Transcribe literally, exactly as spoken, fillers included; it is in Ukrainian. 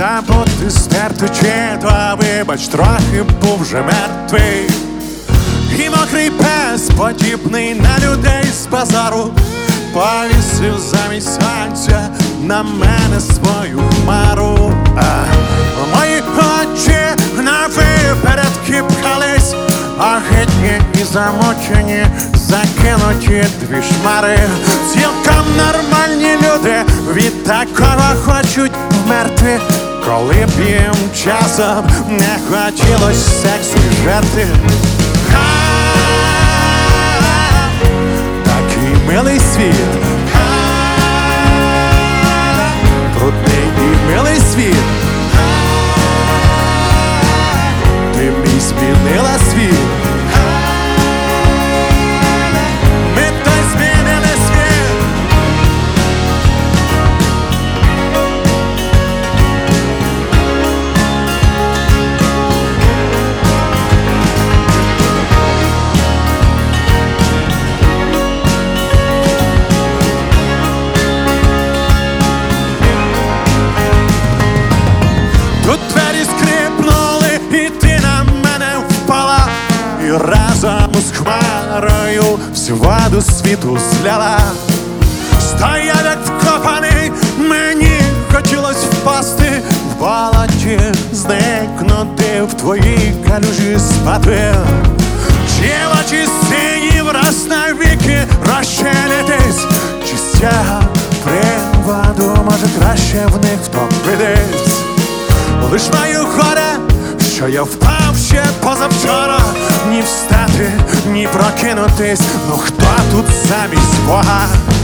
забути, стерти чи то, вибач, трохи був вже мертвий. І мокрий пес, подібний на людей з базару, повісив замість сонця на мене свою хмару. А мої очі на випередки пхались, огидні і замочені, закинуті дві шмари. Цілком нормальні люди від такого хочуть вмерти, коли б їм часом не хотілось сексу і жерти. Такий милий світ, брудний і милий світ. Ти мій змінила світ. Ми той змінили світ. Тут двері скрипнули, і ти на мене впала, і разом з хмарою всю воду світу зляла. Стояв як вкопаний, мені хотілось впасти в болоті, зникнути в твоїй калюжі спати. Чи очі сині враз навіки розчинитись, чи з цього приводу може краще в них втопитись. Лиш маю горе, що я впав ще позавчора, ні встати, ні прокинутись. Ну хто тут замість Бога?